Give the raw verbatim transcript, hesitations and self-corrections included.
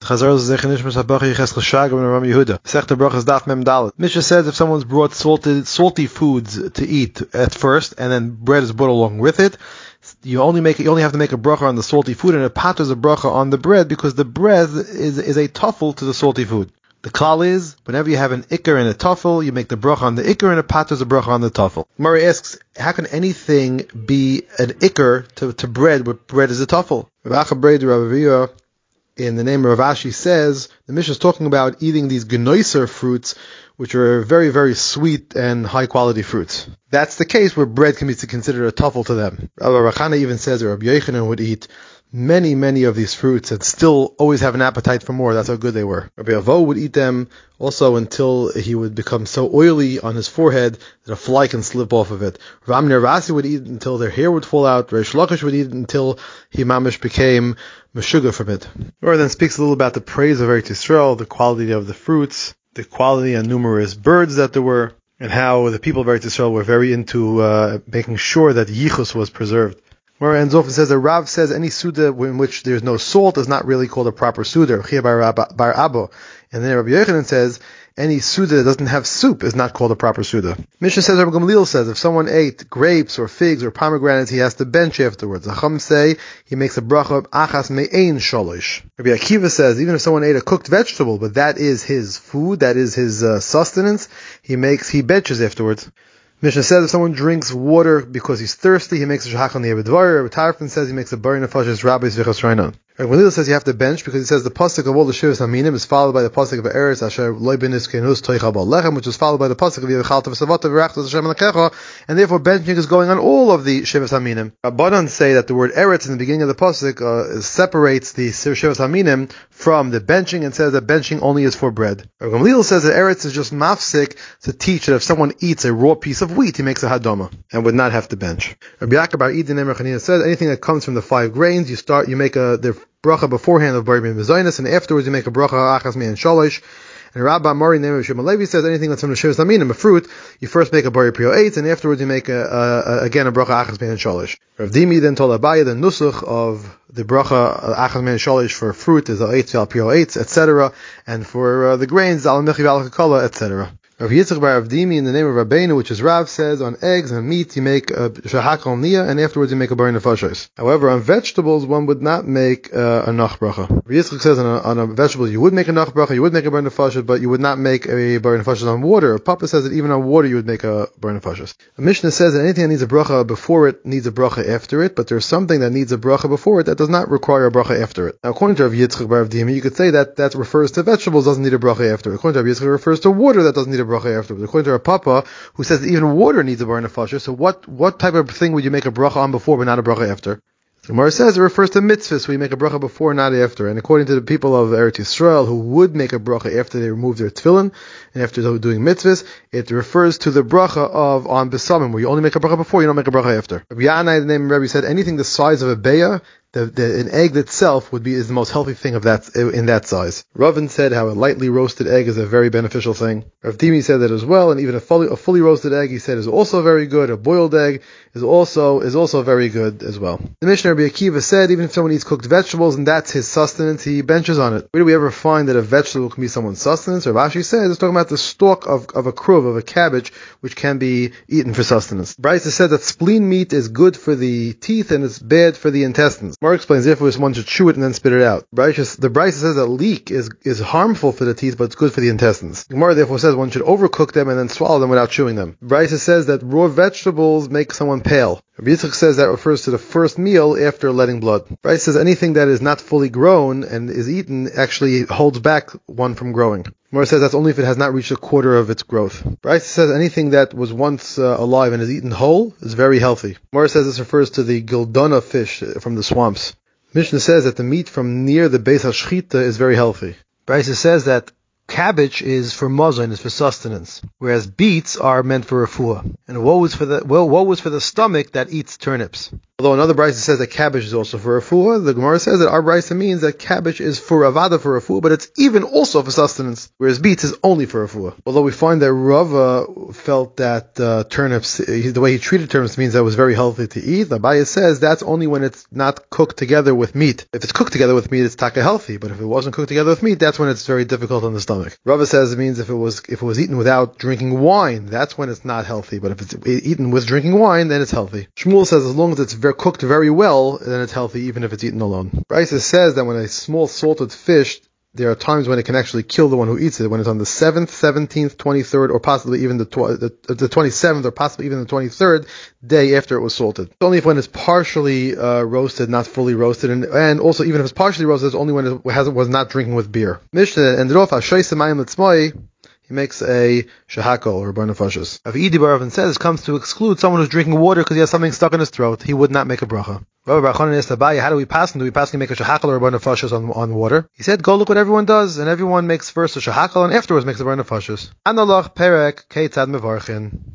Chazar Zechanishmas Habachi Ches L'Shagam and Ram Yehuda. Sechta Brachas Daf Mem Dalet. Mishnah says if someone's brought salted, salty foods to eat at first, and then bread is brought along with it, you only make you only have to make a bracha on the salty food, and it patters a bracha on the bread because the bread is is a tuffle to the salty food. The klal is, whenever you have an ikar and a tuffle, you make the bracha on the ikar and it patters a bracha on the tuffle. Murray asks, how can anything be an ikar to, to bread where bread is a tuffle? In the name of Rav Ashi says, the Mishnah is talking about eating these genoiser fruits, which are very, very sweet and high quality fruits. That's the case where bread can be considered a tuffle to them. Rabbi Rachana even says that Rabbi Yochanan would eat many, many of these fruits and still always have an appetite for more. That's how good they were. Rabbi Avo would eat them also until he would become so oily on his forehead that a fly can slip off of it. Rav Amir Rasi would eat until their hair would fall out. Reish Lakish would eat until he mamish became meshuga from it. Or then speaks a little about the praise of Eretz Yisrael, the quality of the fruits, the quality and numerous birds that there were, and how the people of Eretz Yisrael were very into uh, making sure that yichus was preserved. Where ends off and says that Rav says any suda in which there's no salt is not really called a proper suda. Bar Abo. And then Rabbi Yochanan says any suda that doesn't have soup is not called a proper suda. Mishnah says, Rabbi Gamliel says, if someone ate grapes or figs or pomegranates, he has to bench afterwards. The Chum say he makes a bracha of achas me'ein sholish. Rabbi Akiva says even if someone ate a cooked vegetable, but that is his food, that is his uh, sustenance, he makes he benches afterwards. Mishnah says if someone drinks water because he's thirsty, he makes a shahach on the Ebedvar. Rabbi Tarfon says he makes a bari nefashis rabbis v'chas rainon. Rabbi Gamliel says you have to bench because he says the pasuk of all the shivas haminim is followed by the pasuk of Eretz asher loy benis kenus toicha bal lechem, which is followed by the pasuk of Yevchalta v'savata v'rachtas Hashem lekecha, and therefore benching is going on all of the shivas haminim. Rabbanan say that the word Eretz in the beginning of the pasuk uh, separates the shivas haminim from the benching and says that benching only is for bread. Rabbi Gamliel says that Eretz is just mafsik to teach that if someone eats a raw piece of wheat, he makes a hadama and would not have to bench. Rabbi Yaakov bar Idin Emer Chanina says anything that comes from the five grains, you start, you make a the bracha beforehand of bari mezainis, and afterwards you make a bracha achas me'en shalish. And Rabbi Mori name of Shimon Levi says anything that's from the shivas haminim, a fruit, you first make a bari prio eitz, and afterwards you make a, a, a again a bracha achas me'en shalish. Rav Dimi then told Abaye the nusach of the bracha achas me'en shalish for fruit is al eitz val prio eitz, et cetera, and for uh, the grains al mechi val kakala, et cetera. Rav Yitzchak bar Rav Dimi in the name of Rabbeinu, which is Rav, says on eggs and meat you make a shahak al niyah, and afterwards you make a bari nefashos. However, on vegetables one would not make uh, a nach bracha. Rav Yitzchak says on a, on a vegetable you would make a nach bracha, you would make a bari nefashos, but you would not make a bari nefashos on water. Papa says that even on water you would make a bari nefashos. The Mishnah says that anything that needs a bracha before it needs a bracha after it, but there's something that needs a bracha before it that does not require a bracha after it. Now, according to Rav Yitzchak bar Rav Dimi, you could say that that refers to vegetables, doesn't need a bracha after it. According to Rav Yitzchak, it refers to water that doesn't need a bracha after it. According to Rav Papa, who says that even water needs a bar nefashah, so what, what type of thing would you make a bracha on before but not a bracha after? The Gemara says it refers to mitzvahs, where you make a bracha before, not after. And according to the people of Eretz Yisrael, who would make a bracha after they remove their tefillin, and after doing mitzvahs, it refers to the bracha of on besamim, where you only make a bracha before, you don't make a bracha after. Rabbi Yanai, the name of Rabbi, said anything the size of a beya, The, the, an egg itself would be is the most healthy thing of that in that size. Ravin said how a lightly roasted egg is a very beneficial thing. Rav Dimi said that as well, and even a fully, a fully roasted egg, he said, is also very good. A boiled egg is also is also very good as well. The Mishnah Rabbi Akiva said even if someone eats cooked vegetables and that's his sustenance, he benches on it. Where do we ever find that a vegetable can be someone's sustenance? Rav Ashi says it's talking about the stalk of, of a kruv, of a cabbage, which can be eaten for sustenance. Bryce said that spleen meat is good for the teeth and it's bad for the intestines. Mar explains therefore one should chew it and then spit it out. Bryce, the Bryce says that leek is, is harmful for the teeth, but it's good for the intestines. Gemara therefore says one should overcook them and then swallow them without chewing them. Bryce says that raw vegetables make someone pale. Rabbi Yitzchak says that refers to the first meal after letting blood. Bryce says anything that is not fully grown and is eaten actually holds back one from growing. Gemara says that's only if it has not reached a quarter of its growth. Bryce says anything that was once uh, alive and is eaten whole is very healthy. Gemara says this refers to the gildana fish from the swamps. Mishnah says that the meat from near the Beis HaShchita is very healthy. Bryce says that cabbage is for mazon, is for sustenance, whereas beets are meant for refuah. And woe is for the well, woe is for the stomach that eats turnips. Although another brisa says that cabbage is also for refuah, the Gemara says that our brisa means that cabbage is for avada for refuah, but it's even also for sustenance, whereas beets is only for refuah. Although we find that Rava felt that uh, turnips, the way he treated turnips means that it was very healthy to eat. Abaye says that's only when it's not cooked together with meat. If it's cooked together with meat, it's taka healthy, but if it wasn't cooked together with meat, that's when it's very difficult on the stomach. Rava says it means if it was if it was eaten without drinking wine, that's when it's not healthy, but if it's eaten with drinking wine, then it's healthy. Shmuel says as long as it's very cooked very well, then it's healthy even if it's eaten alone. Brisa says that when a small salted fish, there are times when it can actually kill the one who eats it, when it's on the seventh, seventeenth, twenty-third, or possibly even the, tw- the, the twenty-seventh, or possibly even the twenty-third day after it was salted. It's only if when it's partially uh, roasted, not fully roasted, and, and also even if it's partially roasted, it's only when it has, was not drinking with beer. Mishnah ended off, he makes a shahakol, or bar nefashos. Avidi Baravin says, comes to exclude someone who's drinking water because he has something stuck in his throat. He would not make a bracha. Rabbi Bar Chanan asked Abaye, how do we pass? Do we pass and make a shahakal or a bar nefashos on, on water? He said, go look what everyone does, and everyone makes first a shahakal and afterwards makes a bar nefashos. Analach perek keitzad mevarchin.